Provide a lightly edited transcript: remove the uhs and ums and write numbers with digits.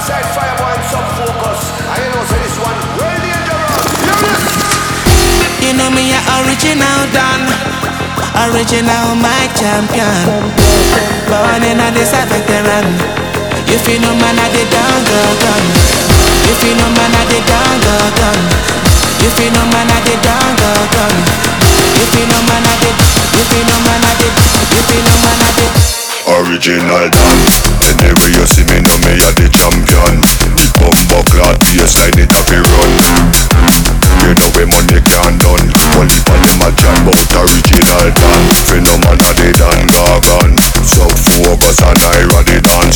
Darkside Fireboy and some focus. I know say this one well dangerous. You know me a original Don, original mic champion. Born in a this a veteran. You feel no man at the down the gun. You feel no man at the down the gun. You feel no man at the down the gun. You feel no man at the. You feel no man at the. You feel no man at the. Original Don.